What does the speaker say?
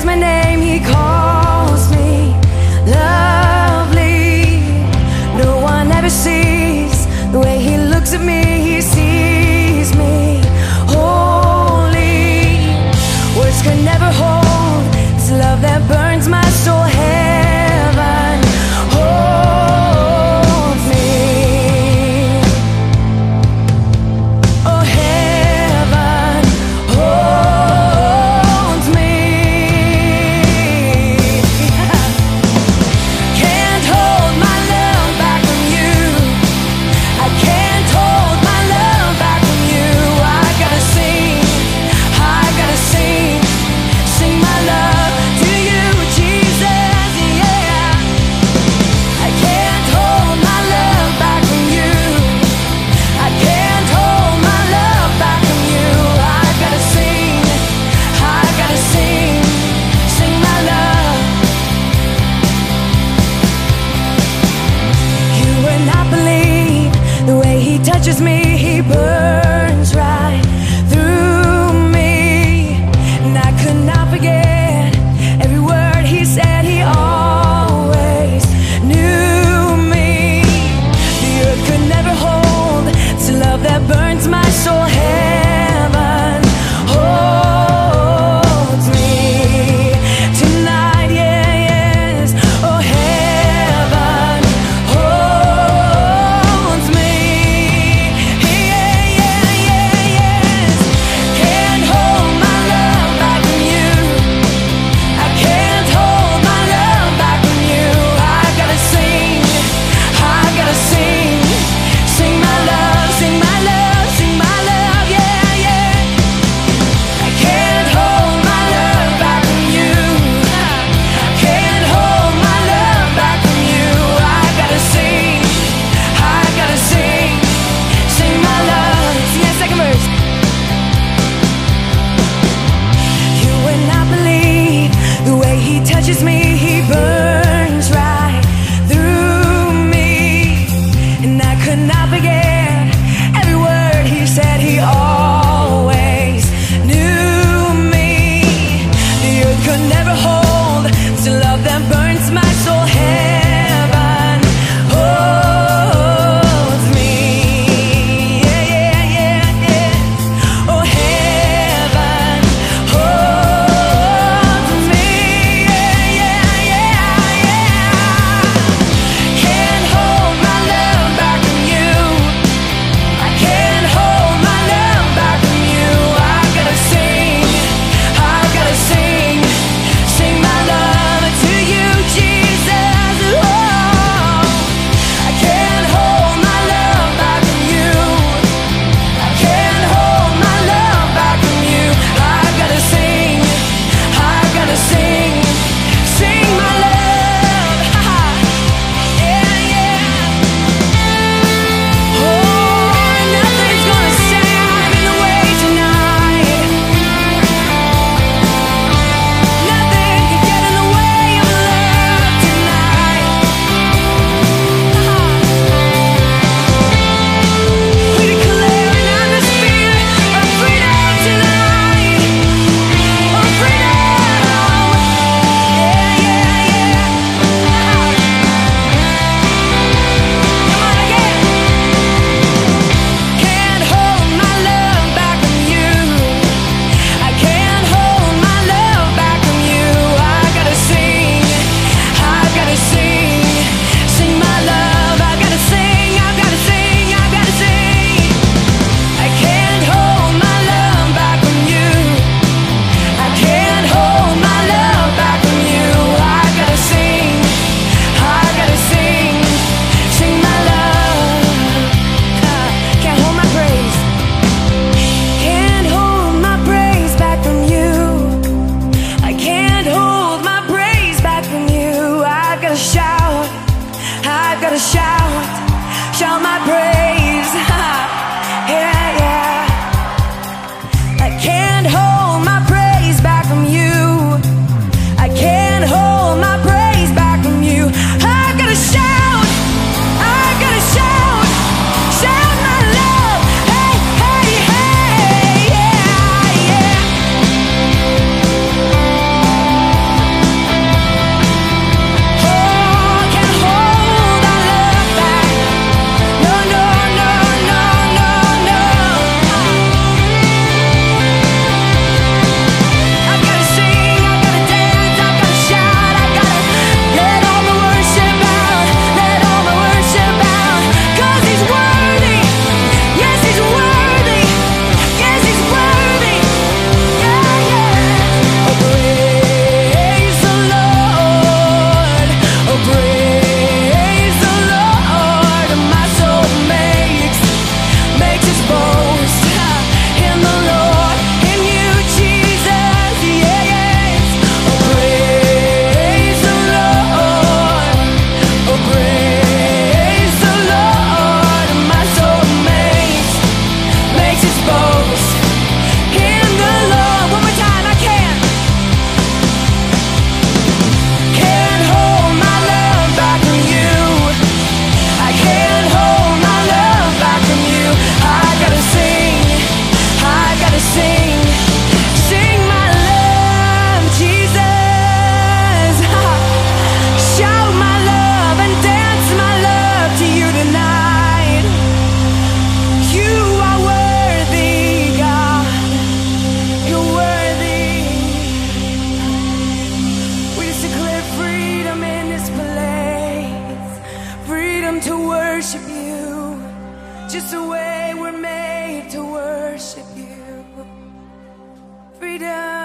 my name, he calls me lovely. No one ever sees the way he looks at me. He sees me holy. Words can never hold this love that burns my soul. Heaven holds me. Oh, heaven holds me. Can't hold my love back from you. I can't hold my love back from you. I gotta sing my love to you, Jesus, yeah. I can't hold my love back from you. I can't hold my love back from you. I gotta sing my love. You would not believe the way he touches me. He burns right through me, and I could not forget every word he said. He always knew me. The earth could never hold this love that burns my soul. Heaven holds me tonight, yeah, yes. Oh, heaven holds me, yeah, yeah, yeah, yes. Can't hold my love back from you. I can't hold my love back from you. I gotta sing my love, sing my love, sing my love. freedom.